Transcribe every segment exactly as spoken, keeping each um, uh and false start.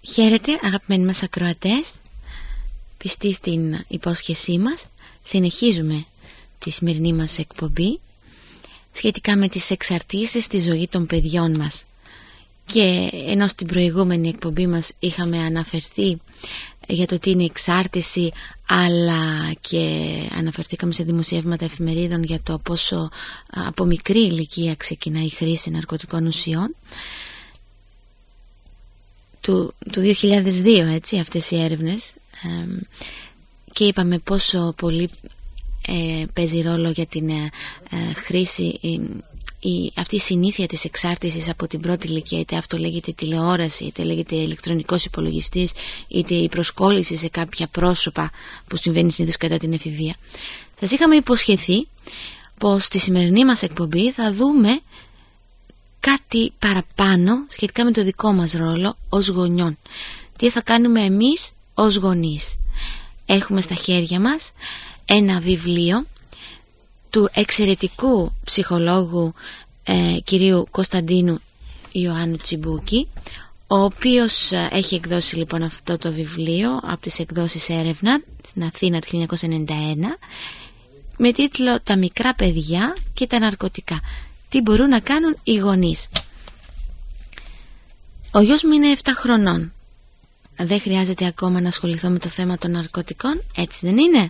Χαίρετε αγαπημένοι μας ακροατές, πιστοί στην υπόσχεσή μας, συνεχίζουμε τη σημερινή μας εκπομπή σχετικά με τις εξαρτήσεις στη ζωή των παιδιών μας. Και ενώ στην προηγούμενη εκπομπή μας είχαμε αναφερθεί για το τι είναι εξάρτηση, αλλά και αναφερθήκαμε σε δημοσιεύματα εφημερίδων για το πόσο από μικρή ηλικία ξεκινάει η χρήση ναρκωτικών ουσιών, του, του δύο χιλιάδες δύο, έτσι, αυτές οι έρευνες, ε, και είπαμε πόσο πολύ ε, παίζει ρόλο για την ε, ε, χρήση ε, η, αυτή η συνήθεια της εξάρτησης από την πρώτη ηλικία, είτε αυτό λέγεται τηλεόραση, είτε λέγεται ηλεκτρονικός υπολογιστής, είτε η προσκόλληση σε κάποια πρόσωπα που συμβαίνει συνήθως κατά την εφηβεία. Σας είχαμε υποσχεθεί πως στη σημερινή μας εκπομπή θα δούμε κάτι παραπάνω σχετικά με το δικό μας ρόλο ως γονιών. Τι θα κάνουμε εμείς ως γονείς. Έχουμε στα χέρια μας ένα βιβλίο του εξαιρετικού ψυχολόγου ε, κυρίου Κωνσταντίνου Ιωάννου Τσιμπούκη, ο οποίος ε, έχει εκδώσει λοιπόν αυτό το βιβλίο από τις εκδόσεις Έρευνα στην Αθήνα του χίλια εννιακόσια ενενήντα ένα, με τίτλο «Τα μικρά παιδιά και τα ναρκωτικά. Τι μπορούν να κάνουν οι γονείς». Ο γιος μου είναι επτά χρονών. Δεν χρειάζεται ακόμα να ασχοληθώ με το θέμα των ναρκωτικών, έτσι δεν είναι?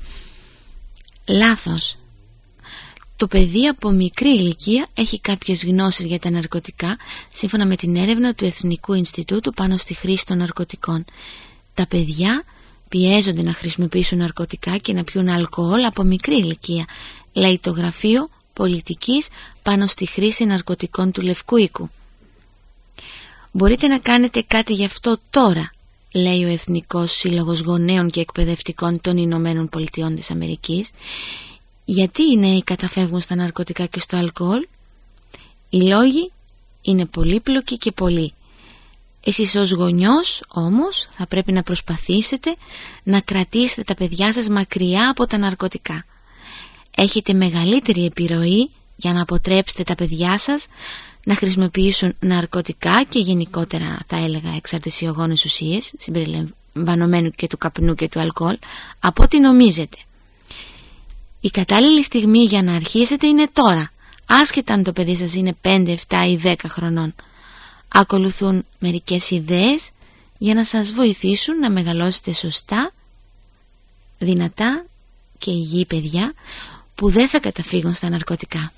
Λάθος. Το παιδί από μικρή ηλικία έχει κάποιες γνώσεις για τα ναρκωτικά, σύμφωνα με την έρευνα του Εθνικού Ινστιτούτου πάνω στη χρήση των ναρκωτικών. Τα παιδιά πιέζονται να χρησιμοποιήσουν ναρκωτικά και να πιούν αλκοόλ από μικρή ηλικία, λέει το Γραφείο Πολιτικής πάνω στη χρήση ναρκωτικών του Λευκού Οίκου. Μπορείτε να κάνετε κάτι γι' αυτό τώρα, λέει ο Εθνικός Σύλλογος Γονέων και Εκπαιδευτικών των Ηνωμένων Πολιτειών της Αμερικής. Γιατί οι νέοι καταφεύγουν στα ναρκωτικά και στο αλκοόλ? Οι λόγοι είναι πολύπλοκοι και πολλοί. Εσείς ως γονιός όμως θα πρέπει να προσπαθήσετε να κρατήσετε τα παιδιά σας μακριά από τα ναρκωτικά. Έχετε μεγαλύτερη επιρροή για να αποτρέψετε τα παιδιά σας να χρησιμοποιήσουν ναρκωτικά και γενικότερα θα έλεγα εξαρτησιογόνες ουσίες, συμπεριλαμβανομένου και του καπνού και του αλκοόλ, από ό,τι νομίζετε. Η κατάλληλη στιγμή για να αρχίσετε είναι τώρα, άσχετα αν το παιδί σας είναι πέντε, επτά ή δέκα χρονών. Ακολουθούν μερικές ιδέες για να σας βοηθήσουν να μεγαλώσετε σωστά, δυνατά και υγιή παιδιά που δεν θα καταφύγουν στα ναρκωτικά.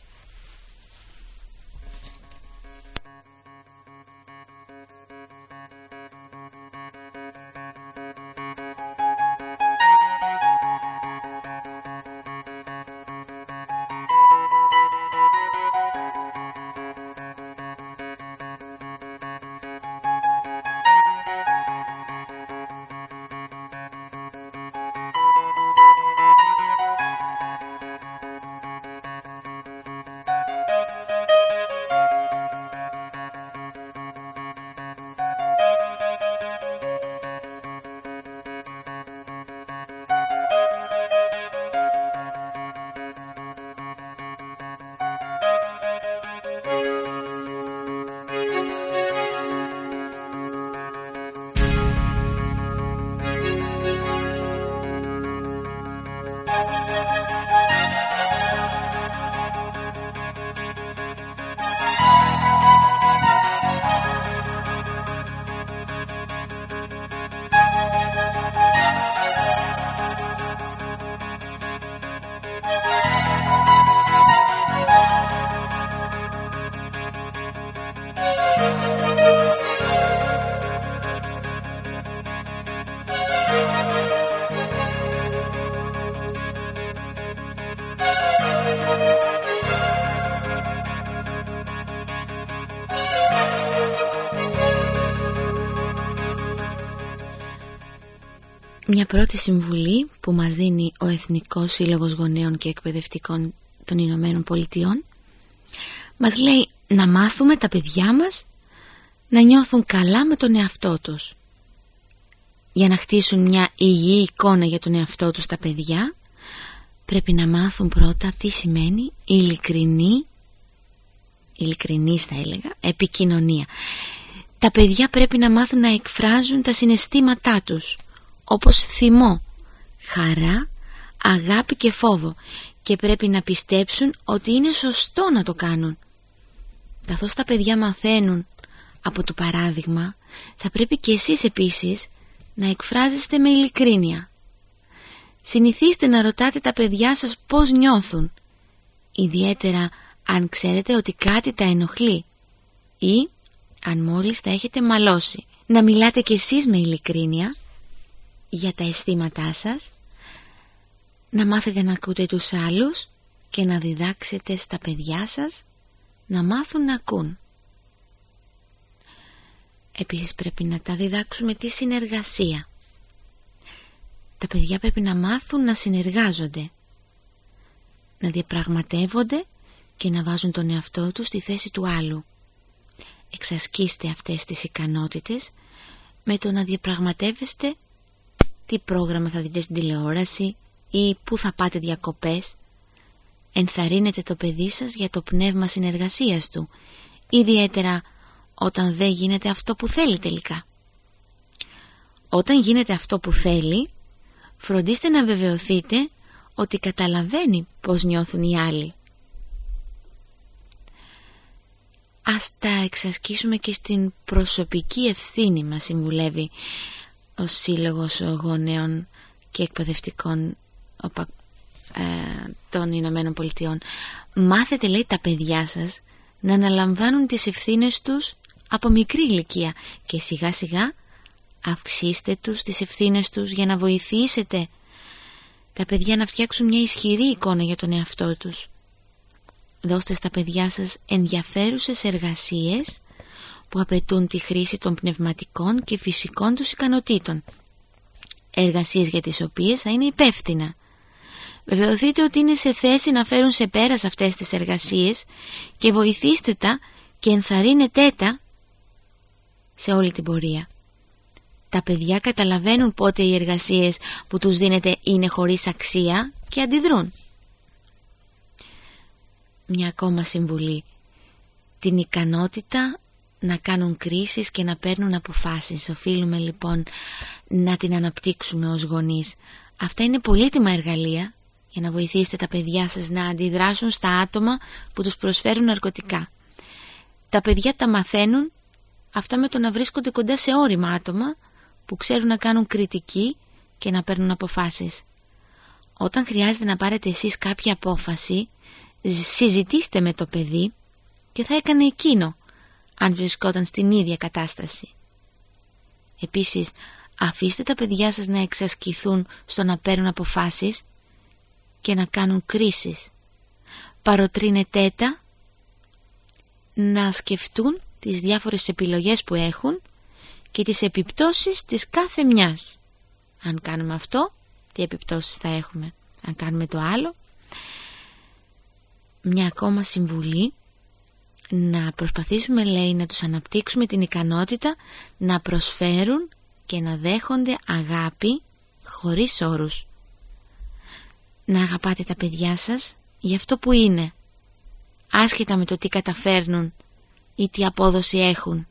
Μια πρώτη συμβουλή που μας δίνει ο Εθνικός Σύλλογος Γονέων και Εκπαιδευτικών των Ηνωμένων Πολιτειών μας λέει να μάθουμε τα παιδιά μας να νιώθουν καλά με τον εαυτό τους. Για να χτίσουν μια υγιή εικόνα για τον εαυτό τους τα παιδιά, πρέπει να μάθουν πρώτα τι σημαίνει ειλικρινή, ειλικρινής θα έλεγα, επικοινωνία. Τα παιδιά πρέπει να μάθουν να εκφράζουν τα συναισθήματά τους, όπως θυμό, χαρά, αγάπη και φόβο, και πρέπει να πιστέψουν ότι είναι σωστό να το κάνουν. Καθώς τα παιδιά μαθαίνουν από το παράδειγμα, θα πρέπει και εσείς επίσης να εκφράζεστε με ειλικρίνεια. Συνηθίστε να ρωτάτε τα παιδιά σας πώς νιώθουν, ιδιαίτερα αν ξέρετε ότι κάτι τα ενοχλεί ή αν μόλις τα έχετε μαλώσει. Να μιλάτε κι εσείς με ειλικρίνεια για τα αισθήματά σας, να μάθετε να ακούτε τους άλλους και να διδάξετε στα παιδιά σας να μάθουν να ακούν. Επίσης πρέπει να τα διδάξουμε τη συνεργασία. Τα παιδιά πρέπει να μάθουν να συνεργάζονται, να διαπραγματεύονται και να βάζουν τον εαυτό τους στη θέση του άλλου. Εξασκήστε αυτές τις ικανότητες με το να διαπραγματεύεστε τι πρόγραμμα θα δείτε στην τηλεόραση ή πού θα πάτε διακοπές. Ενθαρρύνετε το παιδί σας για το πνεύμα συνεργασίας του, ιδιαίτερα όταν δεν γίνεται αυτό που θέλει τελικά. Όταν γίνεται αυτό που θέλει, φροντίστε να βεβαιωθείτε ότι καταλαβαίνει πώς νιώθουν οι άλλοι. Ας τα εξασκήσουμε και στην προσωπική ευθύνη μας, συμβουλεύει ο Σύλλογος Γονέων και Εκπαιδευτικών των Ηνωμένων Πολιτειών. Μάθετε, λέει, τα παιδιά σας να αναλαμβάνουν τις ευθύνες τους από μικρή ηλικία και σιγά σιγά αυξήστε τους τις ευθύνες τους για να βοηθήσετε τα παιδιά να φτιάξουν μια ισχυρή εικόνα για τον εαυτό τους. Δώστε στα παιδιά σας ενδιαφέρουσες εργασίες που απαιτούν τη χρήση των πνευματικών και φυσικών τους ικανοτήτων. Εργασίες για τις οποίες θα είναι υπεύθυνα. Βεβαιωθείτε ότι είναι σε θέση να φέρουν σε πέρας αυτές τις εργασίες και βοηθήστε τα και ενθαρρύνετε τα σε όλη την πορεία. Τα παιδιά καταλαβαίνουν πότε οι εργασίες που τους δίνετε είναι χωρίς αξία και αντιδρούν. Μια ακόμα συμβουλή: την ικανότητα να κάνουν κρίσεις και να παίρνουν αποφάσεις. Οφείλουμε λοιπόν να την αναπτύξουμε ως γονείς. Αυτά είναι πολύτιμα εργαλεία για να βοηθήσετε τα παιδιά σας να αντιδράσουν στα άτομα που τους προσφέρουν ναρκωτικά. Τα παιδιά τα μαθαίνουν αυτά με το να βρίσκονται κοντά σε όρημα άτομα που ξέρουν να κάνουν κριτική και να παίρνουν αποφάσεις. Όταν χρειάζεται να πάρετε εσείς κάποια απόφαση, συζητήστε με το παιδί και θα έκανε εκείνο αν βρισκόταν στην ίδια κατάσταση. Επίσης, αφήστε τα παιδιά σας να εξασκηθούν στο να παίρνουν αποφάσεις και να κάνουν κρίσεις. Παροτρύνετε τα να σκεφτούν τις διάφορες επιλογές που έχουν και τις επιπτώσεις της κάθε μιας. Αν κάνουμε αυτό, τι επιπτώσεις θα έχουμε; Αν κάνουμε το άλλο. Μια ακόμα συμβουλή: να προσπαθήσουμε, λέει, να τους αναπτύξουμε την ικανότητα να προσφέρουν και να δέχονται αγάπη χωρίς όρους. Να αγαπάτε τα παιδιά σας για αυτό που είναι, άσχετα με το τι καταφέρνουν ή τι απόδοση έχουν.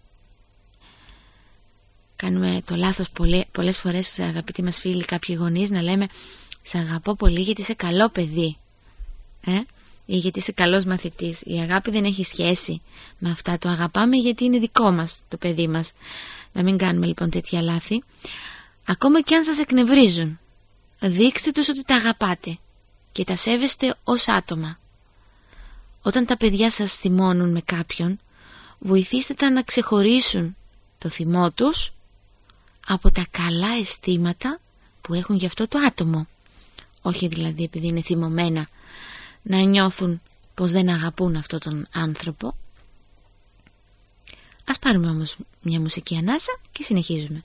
Κάνουμε το λάθος πολλές φορές, αγαπητοί μας φίλοι, κάποιοι γονείς, να λέμε «Σ' αγαπώ πολύ γιατί είσαι καλό παιδί» ε? ή γιατί είσαι καλός μαθητής. Η αγάπη δεν έχει σχέση με αυτά. Το αγαπάμε γιατί είναι δικό μας το παιδί μας. Να μην κάνουμε λοιπόν τέτοια λάθη. Ακόμα και αν σας εκνευρίζουν, δείξτε τους ότι τα αγαπάτε και τα σέβεστε ως άτομα. Όταν τα παιδιά σας θυμώνουν με κάποιον, βοηθήστε τα να ξεχωρίσουν το θυμό τους από τα καλά αισθήματα που έχουν για αυτό το άτομο. Όχι δηλαδή επειδή είναι θυμωμένα να νιώθουν πως δεν αγαπούν αυτόν τον άνθρωπο. Ας πάρουμε όμως μια μουσική ανάσα και συνεχίζουμε.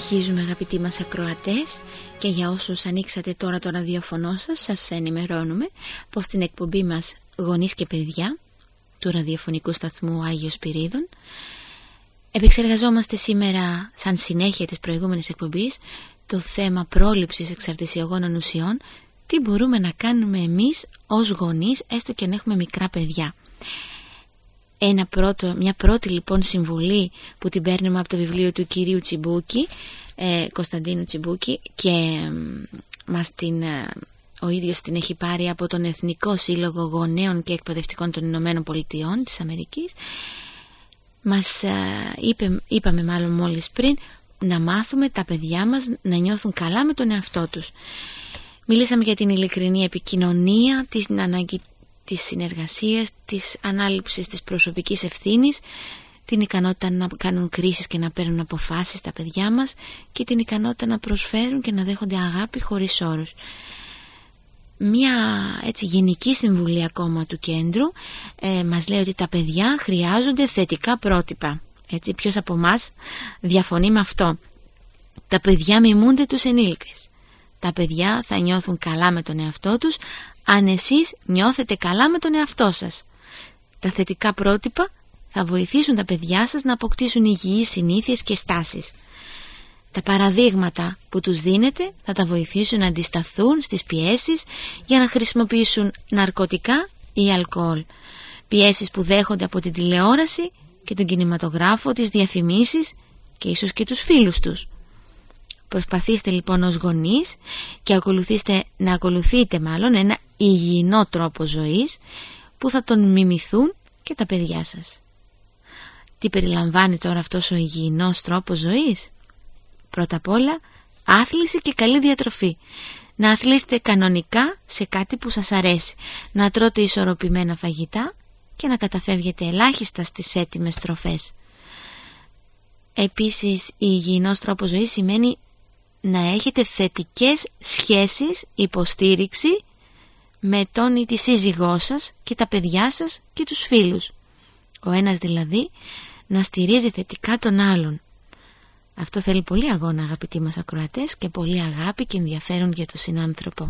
Συνεχίζουμε, αγαπητοί μας ακροατές, και για όσους ανοίξατε τώρα το ραδιοφωνό σας, σας ενημερώνουμε πως την εκπομπή μας «Γονείς και παιδιά» του ραδιοφωνικού σταθμού Άγιος Πυρίδων επεξεργαζόμαστε σήμερα, σαν συνέχεια της προηγούμενης εκπομπής, το θέμα πρόληψης εξαρτησιογόνων ουσιών. Τι μπορούμε να κάνουμε εμείς ως γονείς, έστω και αν έχουμε μικρά παιδιά. Ένα πρώτο, μια πρώτη λοιπόν συμβουλή που την παίρνουμε από το βιβλίο του κυρίου Τσιμπούκη, ε, Κωνσταντίνου Τσιμπούκη, και ε, μας την, ε, ο ίδιος την έχει πάρει από τον Εθνικό Σύλλογο Γονέων και Εκπαιδευτικών των Ηνωμένων Πολιτειών της Αμερικής. Μας ε, είπε, είπαμε μάλλον μόλις πριν, να μάθουμε τα παιδιά μας να νιώθουν καλά με τον εαυτό τους. Μιλήσαμε για την ειλικρινή επικοινωνία, την ανάγκη της συνεργασίας, της ανάληψης της προσωπικής ευθύνης, την ικανότητα να κάνουν κρίσεις και να παίρνουν αποφάσεις τα παιδιά μας και την ικανότητα να προσφέρουν και να δέχονται αγάπη χωρίς όρους. Μια έτσι γενική συμβουλή ακόμα του κέντρου ε, μας λέει ότι τα παιδιά χρειάζονται θετικά πρότυπα. Έτσι, ποιος από εμάς διαφωνεί με αυτό? Τα παιδιά μιμούνται τους ενήλικες. Τα παιδιά θα νιώθουν καλά με τον εαυτό τους αν εσείς νιώθετε καλά με τον εαυτό σας. Τα θετικά πρότυπα θα βοηθήσουν τα παιδιά σας να αποκτήσουν υγιείς συνήθειες και στάσεις. Τα παραδείγματα που τους δίνετε θα τα βοηθήσουν να αντισταθούν στις πιέσεις για να χρησιμοποιήσουν ναρκωτικά ή αλκοόλ. Πιέσεις που δέχονται από την τηλεόραση και τον κινηματογράφο, τις διαφημίσεις και ίσως και τους φίλους τους. Προσπαθήστε λοιπόν ως γονείς και ακολουθήστε, να ακολουθείτε μάλλον ένα υγιεινό τρόπο ζωής που θα τον μιμηθούν και τα παιδιά σας. Τι περιλαμβάνει τώρα αυτός ο υγιεινός τρόπος ζωής? Πρώτα απ' όλα, άθληση και καλή διατροφή. Να αθλήσετε κανονικά σε κάτι που σας αρέσει. Να τρώτε ισορροπημένα φαγητά και να καταφεύγετε ελάχιστα στις έτοιμες τροφές. Επίσης, υγιεινός τρόπος ζωής σημαίνει να έχετε θετικές σχέσεις, υποστήριξη με τον ή τη σύζυγό σας και τα παιδιά σας και τους φίλους. Ο ένας δηλαδή να στηρίζει θετικά τον άλλον. Αυτό θέλει πολύ αγώνα, αγαπητοί μας ακροατές, και πολύ αγάπη και ενδιαφέρον για τον συνάνθρωπο.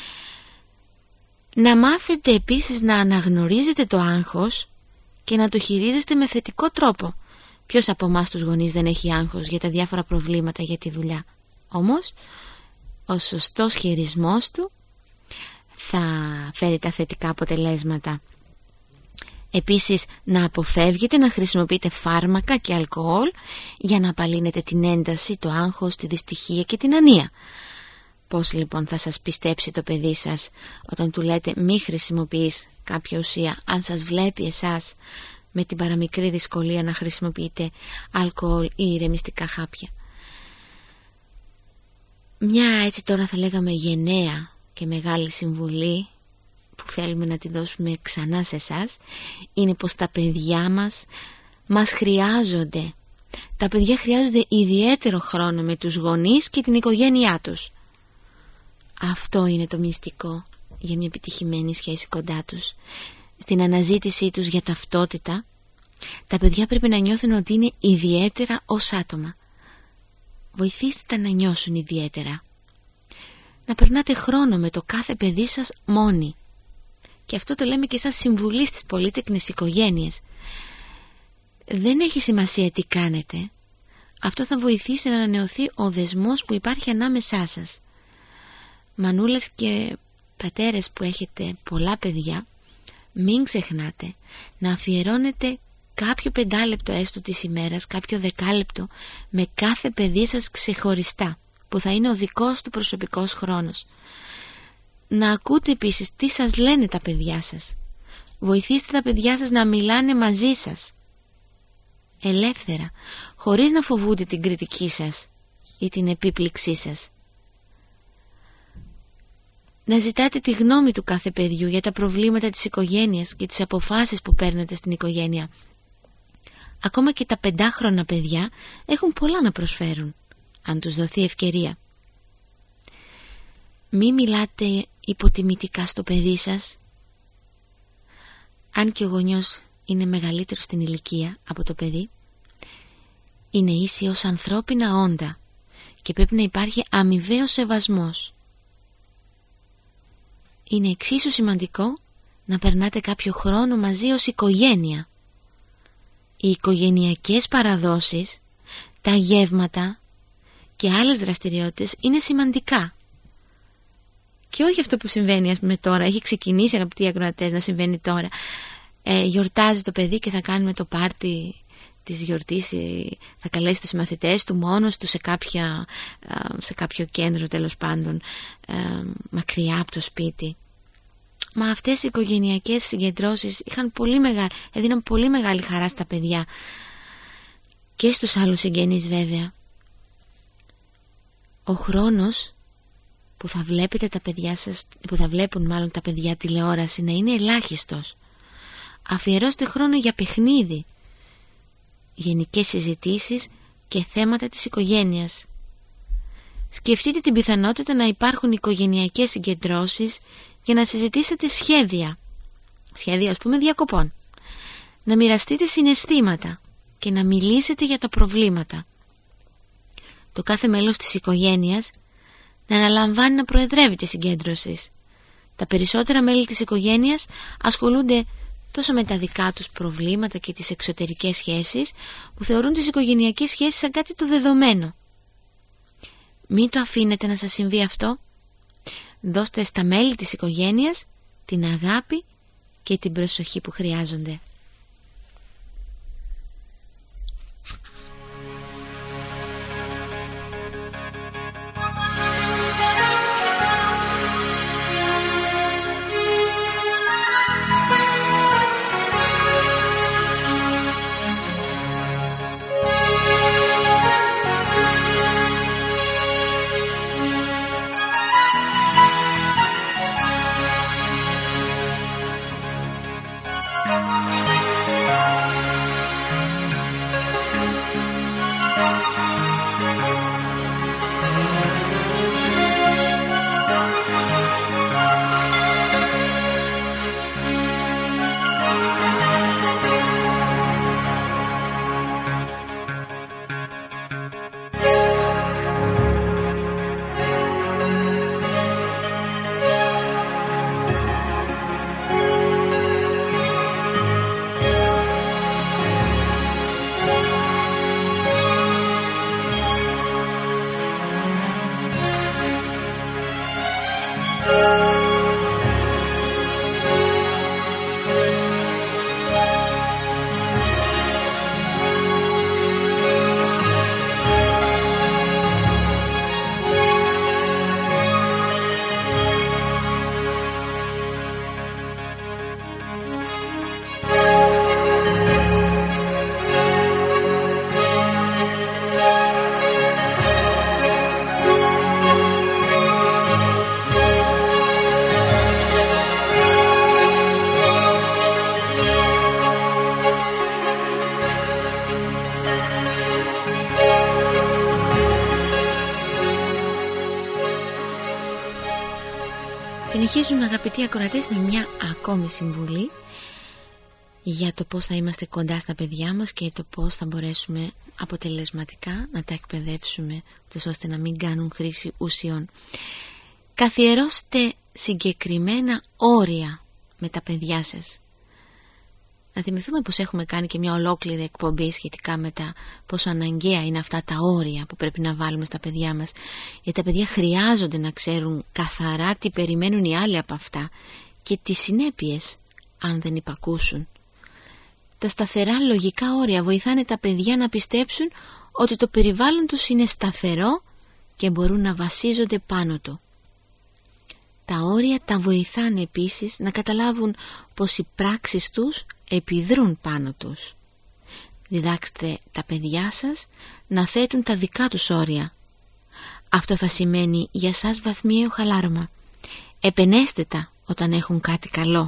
Να μάθετε επίσης να αναγνωρίζετε το άγχος και να το χειρίζεστε με θετικό τρόπο. Ποιος από εμάς τους γονείς δεν έχει άγχος για τα διάφορα προβλήματα για τη δουλειά? Όμως, ο σωστός χειρισμός του θα φέρει τα θετικά αποτελέσματα. Επίσης, να αποφεύγετε να χρησιμοποιείτε φάρμακα και αλκοόλ για να απαλύνετε την ένταση, το άγχος, τη δυστυχία και την ανία. Πώς λοιπόν θα σας πιστέψει το παιδί σας όταν του λέτε μη χρησιμοποιείς κάποια ουσία, αν σας βλέπει εσάς με την παραμικρή δυσκολία να χρησιμοποιείτε αλκοόλ ή ηρεμιστικά χάπια? Μια έτσι τώρα θα λέγαμε γενναία και μεγάλη συμβουλή που θέλουμε να τη δώσουμε ξανά σε εσάς είναι πως τα παιδιά μας μας χρειάζονται. Τα παιδιά χρειάζονται ιδιαίτερο χρόνο με τους γονείς και την οικογένειά τους. Αυτό είναι το μυστικό για μια επιτυχημένη σχέση κοντά τους. Στην αναζήτησή τους για ταυτότητα, τα παιδιά πρέπει να νιώθουν ότι είναι ιδιαίτερα ως άτομα. Βοηθήστε τα να νιώσουν ιδιαίτερα. Να περνάτε χρόνο με το κάθε παιδί σας μόνοι. Και αυτό το λέμε και σαν συμβουλή στις πολύτεκνες οικογένειες. Δεν έχει σημασία τι κάνετε. Αυτό θα βοηθήσει να ανανεωθεί ο δεσμός που υπάρχει ανάμεσά σας. Μανούλες και πατέρες που έχετε πολλά παιδιά, μην ξεχνάτε να αφιερώνετε κάποιο πεντάλεπτο έστω της ημέρας, κάποιο δεκάλεπτο με κάθε παιδί σας ξεχωριστά, που θα είναι ο δικός του προσωπικός χρόνος. Να ακούτε επίσης τι σας λένε τα παιδιά σας. Βοηθήστε τα παιδιά σας να μιλάνε μαζί σας ελεύθερα, χωρίς να φοβούνται την κριτική σας ή την επίπληξή σας. Να ζητάτε τη γνώμη του κάθε παιδιού για τα προβλήματα της οικογένειας και τις αποφάσεις που παίρνετε στην οικογένεια. Ακόμα και τα πεντάχρονα παιδιά έχουν πολλά να προσφέρουν, αν τους δοθεί ευκαιρία. Μη μιλάτε υποτιμητικά στο παιδί σας. Αν και ο γονιός είναι μεγαλύτερος στην ηλικία από το παιδί, είναι ίσοι ως ανθρώπινα όντα και πρέπει να υπάρχει αμοιβαίος σεβασμός. Είναι εξίσου σημαντικό να περνάτε κάποιο χρόνο μαζί ως οικογένεια. Οι οικογενειακές παραδόσεις, τα γεύματα και άλλες δραστηριότητες είναι σημαντικά. Και όχι αυτό που συμβαίνει, ας πούμε, τώρα. Έχει ξεκινήσει, αγαπητοί ακροατές, να συμβαίνει τώρα. Ε, γιορτάζει το παιδί και θα κάνουμε το πάρτι της γιορτής, θα καλέσει τους συμμαθητές του μόνος του σε, κάποια, σε κάποιο κέντρο, τέλος πάντων, ε, μακριά από το σπίτι. Μα αυτές οι οικογενειακές συγκεντρώσεις είχαν πολύ μεγάλη, έδιναν πολύ μεγάλη χαρά στα παιδιά και στους άλλους συγγενείς βέβαια. Ο χρόνος που θα βλέπετε τα παιδιά σας, που θα βλέπουν μάλλον τα παιδιά τηλεόραση, να είναι ελάχιστος. Αφιερώστε χρόνο για παιχνίδι, γενικές συζητήσεις και θέματα της οικογένειας. Σκεφτείτε την πιθανότητα να υπάρχουν οικογενειακές συγκεντρώσεις για να συζητήσετε σχέδια, σχέδια ας πούμε διακοπών, να μοιραστείτε συναισθήματα και να μιλήσετε για τα προβλήματα. Το κάθε μέλος της οικογένειας να αναλαμβάνει να προεδρεύει τη συγκέντρωση. Τα περισσότερα μέλη της οικογένειας ασχολούνται τόσο με τα δικά τους προβλήματα και τις εξωτερικές σχέσεις, που θεωρούν τις οικογενειακές σχέσεις σαν κάτι το δεδομένο. Μην το αφήνετε να σας συμβεί αυτό. Δώστε στα μέλη της οικογένειας την αγάπη και την προσοχή που χρειάζονται. Συνεχίζουμε, αγαπητοί ακροατές, με μια ακόμη συμβουλή για το πώς θα είμαστε κοντά στα παιδιά μας και το πώς θα μπορέσουμε αποτελεσματικά να τα εκπαιδεύσουμε, ώστε να μην κάνουν χρήση ουσιών. Καθιερώστε συγκεκριμένα όρια με τα παιδιά σας. Να θυμηθούμε πως έχουμε κάνει και μια ολόκληρη εκπομπή σχετικά με τα πόσο αναγκαία είναι αυτά τα όρια που πρέπει να βάλουμε στα παιδιά μας. Γιατί τα παιδιά χρειάζονται να ξέρουν καθαρά τι περιμένουν οι άλλοι από αυτά και τις συνέπειες αν δεν υπακούσουν. Τα σταθερά λογικά όρια βοηθάνε τα παιδιά να πιστέψουν ότι το περιβάλλον τους είναι σταθερό και μπορούν να βασίζονται πάνω του. Τα όρια τα βοηθάνε επίσης να καταλάβουν πως οι πράξεις τους επιδρούν πάνω τους. Διδάξτε τα παιδιά σας να θέτουν τα δικά τους όρια. Αυτό θα σημαίνει για σας βαθμιαίο χαλάρωμα. Επενέστε τα όταν έχουν κάτι καλό.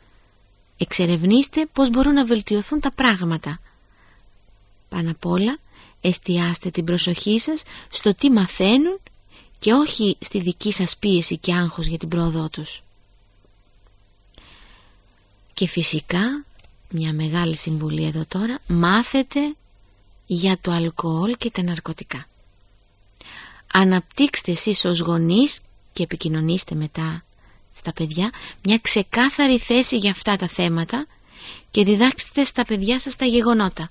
Εξερευνήστε πώς μπορούν να βελτιωθούν τα πράγματα. Πάνω απ' όλα, εστιάστε την προσοχή σας στο τι μαθαίνουν και όχι στη δική σας πίεση και άγχος για την πρόοδό τους. Και φυσικά, μια μεγάλη συμβουλή εδώ τώρα, μάθετε για το αλκοόλ και τα ναρκωτικά. αναπτύξτε εσείς ως γονείς και επικοινωνήστε μετά στα παιδιά μια ξεκάθαρη θέση για αυτά τα θέματα και διδάξτε στα παιδιά σας τα γεγονότα.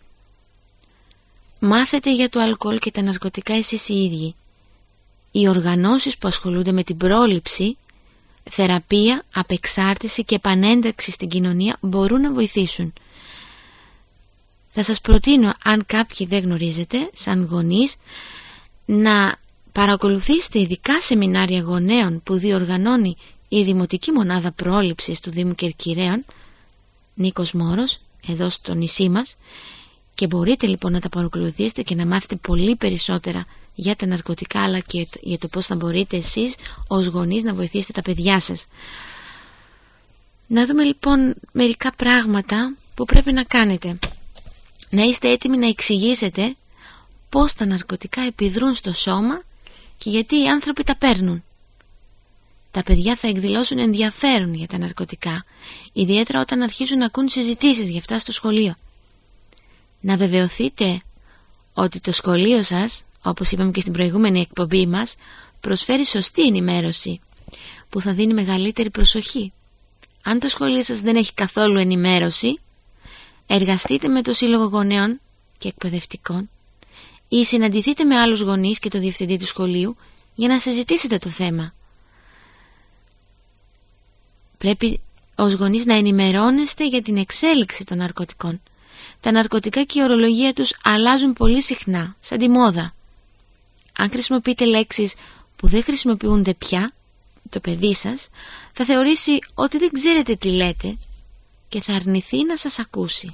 Μάθετε για το αλκοόλ και τα ναρκωτικά εσείς οι ίδιοι. Οι οργανώσεις που ασχολούνται με την πρόληψη, θεραπεία, απεξάρτηση και επανένταξη στην κοινωνία μπορούν να βοηθήσουν. Θα σας προτείνω, αν κάποιοι δεν γνωρίζετε, σαν γονείς, να παρακολουθήσετε ειδικά σεμινάρια γονέων που διοργανώνει η Δημοτική Μονάδα Πρόληψης του Δήμου Κερκυραίων, Νίκος Μόρος, εδώ στο νησί μας, και μπορείτε λοιπόν να τα παρακολουθήσετε και να μάθετε πολύ περισσότερα για τα ναρκωτικά, αλλά και για το πώς θα μπορείτε εσείς ως γονείς να βοηθήσετε τα παιδιά σας. Να δούμε λοιπόν μερικά πράγματα που πρέπει να κάνετε. Να είστε έτοιμοι να εξηγήσετε πώς τα ναρκωτικά επιδρούν στο σώμα και γιατί οι άνθρωποι τα παίρνουν. Τα παιδιά θα εκδηλώσουν ενδιαφέρον για τα ναρκωτικά, ιδιαίτερα όταν αρχίζουν να ακούν συζητήσεις για αυτά στο σχολείο. Να βεβαιωθείτε ότι το σχολείο σας, όπως είπαμε και στην προηγούμενη εκπομπή μας, προσφέρει σωστή ενημέρωση που θα δίνει μεγαλύτερη προσοχή. Αν το σχολείο σας δεν έχει καθόλου ενημέρωση, εργαστείτε με το Σύλλογο Γονέων και Εκπαιδευτικών ή συναντηθείτε με άλλους γονείς και το διευθυντή του σχολείου για να συζητήσετε το θέμα. Πρέπει ως γονείς να ενημερώνεστε για την εξέλιξη των ναρκωτικών. Τα ναρκωτικά και η ορολογία τους αλλάζουν πολύ συχνά, σαν τη μόδα. Αν χρησιμοποιείτε λέξεις που δεν χρησιμοποιούνται πια, το παιδί σας θα θεωρήσει ότι δεν ξέρετε τι λέτε και θα αρνηθεί να σας ακούσει.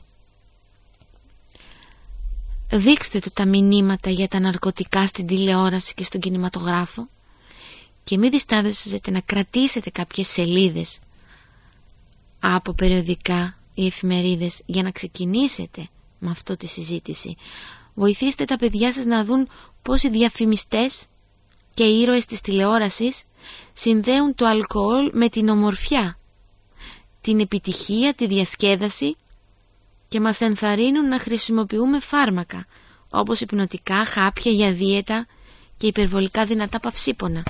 Δείξτε του τα μηνύματα για τα ναρκωτικά στην τηλεόραση και στον κινηματογράφο και μην διστάζετε να κρατήσετε κάποιες σελίδες από περιοδικά ή εφημερίδες για να ξεκινήσετε με αυτό τη συζήτηση. Βοηθήστε τα παιδιά σας να δουν πώς οι διαφημιστές και οι ήρωες της τηλεόρασης συνδέουν το αλκοόλ με την ομορφιά, την επιτυχία, τη διασκέδαση και μας ενθαρρύνουν να χρησιμοποιούμε φάρμακα όπως υπνοτικά, χάπια για δίαιτα και υπερβολικά δυνατά παυσίπονα.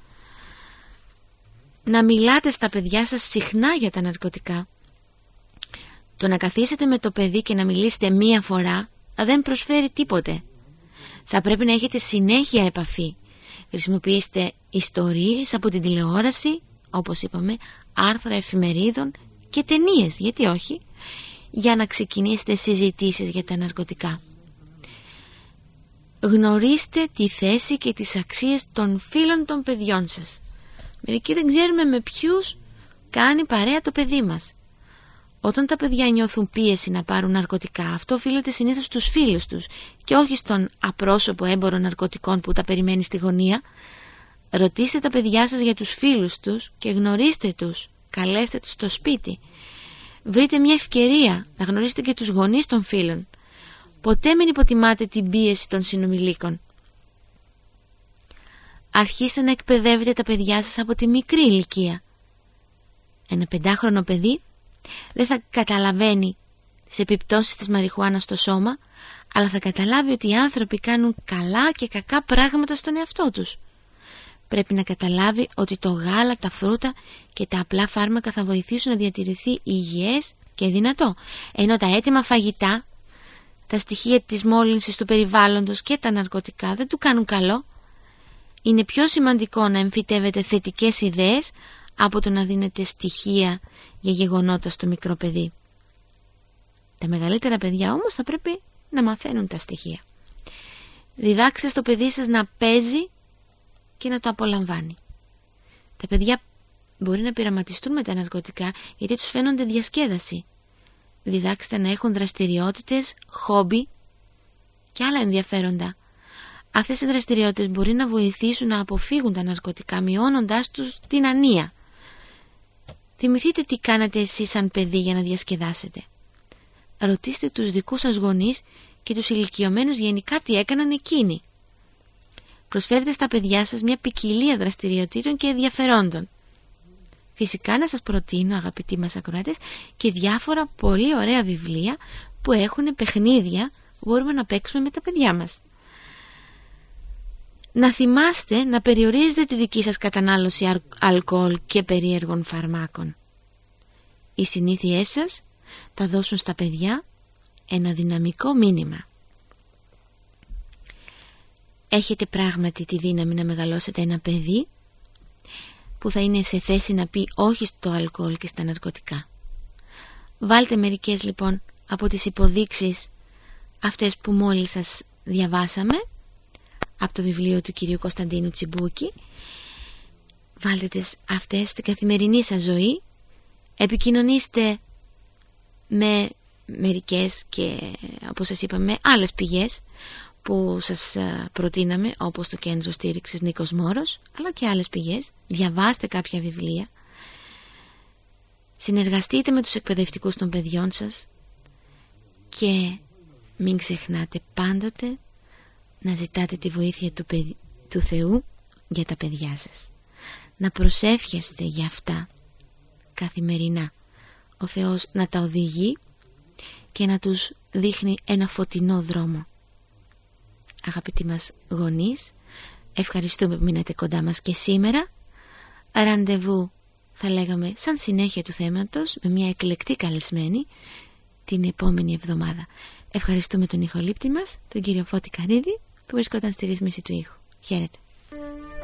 Να μιλάτε στα παιδιά σας συχνά για τα ναρκωτικά. Το να καθίσετε με το παιδί και να μιλήσετε μία φορά δεν προσφέρει τίποτε. Θα πρέπει να έχετε συνέχεια επαφή. Χρησιμοποιήστε ιστορίες από την τηλεόραση, όπως είπαμε, άρθρα εφημερίδων και ταινίες, γιατί όχι, για να ξεκινήσετε συζητήσεις για τα ναρκωτικά. Γνωρίστε τη θέση και τις αξίες των φίλων των παιδιών σας. Μερικοί δεν ξέρουμε με ποιους κάνει παρέα το παιδί μας. Όταν τα παιδιά νιώθουν πίεση να πάρουν ναρκωτικά, αυτό οφείλεται συνήθως στους φίλους τους και όχι στον απρόσωπο έμπορο ναρκωτικών που τα περιμένει στη γωνία. Ρωτήστε τα παιδιά σας για τους φίλους τους και γνωρίστε τους. Καλέστε τους στο σπίτι. Βρείτε μια ευκαιρία να γνωρίσετε και τους γονείς των φίλων. Ποτέ μην υποτιμάτε την πίεση των συνομιλίκων. Αρχίστε να εκπαιδεύετε τα παιδιά σας από τη μικρή ηλικία. Ένα πεντάχρονο παιδί δεν θα καταλαβαίνει τις επιπτώσεις της μαριχουάνας στο σώμα, αλλά θα καταλάβει ότι οι άνθρωποι κάνουν καλά και κακά πράγματα στον εαυτό τους. Πρέπει να καταλάβει ότι το γάλα, τα φρούτα και τα απλά φάρμακα θα βοηθήσουν να διατηρηθεί υγιές και δυνατό, ενώ τα έτοιμα φαγητά, τα στοιχεία της μόλυνσης του περιβάλλοντος και τα ναρκωτικά δεν του κάνουν καλό. Είναι πιο σημαντικό να εμφυτεύετε θετικές ιδέες από το να δίνετε στοιχεία για γεγονότα στο μικρό παιδί. Τα μεγαλύτερα παιδιά όμως θα πρέπει να μαθαίνουν τα στοιχεία. Διδάξτε στο παιδί σας να παίζει και να το απολαμβάνει. Τα παιδιά μπορεί να πειραματιστούν με τα ναρκωτικά γιατί τους φαίνονται διασκέδαση. Διδάξτε να έχουν δραστηριότητες, χόμπι και άλλα ενδιαφέροντα. Αυτές οι δραστηριότητες μπορεί να βοηθήσουν να αποφύγουν τα ναρκωτικά, μειώνοντάς τους την ανία. Θυμηθείτε τι κάνατε εσείς σαν παιδί για να διασκεδάσετε. Ρωτήστε τους δικούς σας γονείς και τους ηλικιωμένους γενικά τι έκαναν εκείνοι. Προσφέρετε στα παιδιά σας μια ποικιλία δραστηριοτήτων και ενδιαφερόντων. Φυσικά να σας προτείνω, αγαπητοί μας ακροατές, και διάφορα πολύ ωραία βιβλία που έχουν παιχνίδια που μπορούμε να παίξουμε με τα παιδιά μας. να θυμάστε να περιορίζετε τη δική σας κατανάλωση αλ- αλκοόλ και περίεργων φαρμάκων. Οι συνήθειές σας θα δώσουν στα παιδιά ένα δυναμικό μήνυμα. Έχετε πράγματι τη δύναμη να μεγαλώσετε ένα παιδί που θα είναι σε θέση να πει όχι στο αλκοόλ και στα ναρκωτικά. Βάλτε μερικές λοιπόν από τις υποδείξεις αυτές που μόλις σας διαβάσαμε από το βιβλίο του κυρίου Κωνσταντίνου Τσιμπούκη. Βάλτε τις αυτές στην καθημερινή σας ζωή. Επικοινωνήστε με μερικές και, όπως σας είπαμε, άλλες πηγές που σας προτείναμε, όπως το Κέντρο Στήριξης Νίκος Μόρος, αλλά και άλλες πηγές. Διαβάστε κάποια βιβλία. Συνεργαστείτε με τους εκπαιδευτικούς των παιδιών σας και μην ξεχνάτε πάντοτε να ζητάτε τη βοήθεια του, παιδι... του Θεού για τα παιδιά σας. Να προσεύχεστε για αυτά καθημερινά. Ο Θεός να τα οδηγεί και να τους δείχνει ένα φωτεινό δρόμο. Αγαπητοί μας γονείς, ευχαριστούμε που μείνατε κοντά μας και σήμερα. Ραντεβού, θα λέγαμε, σαν συνέχεια του θέματος, με μια εκλεκτή καλεσμένη την επόμενη εβδομάδα. Ευχαριστούμε τον ηχολήπτη μας, τον κύριο Φώτη Καρύδη, που βρισκόταν στη ρύθμιση του ήχου. Χαίρετε.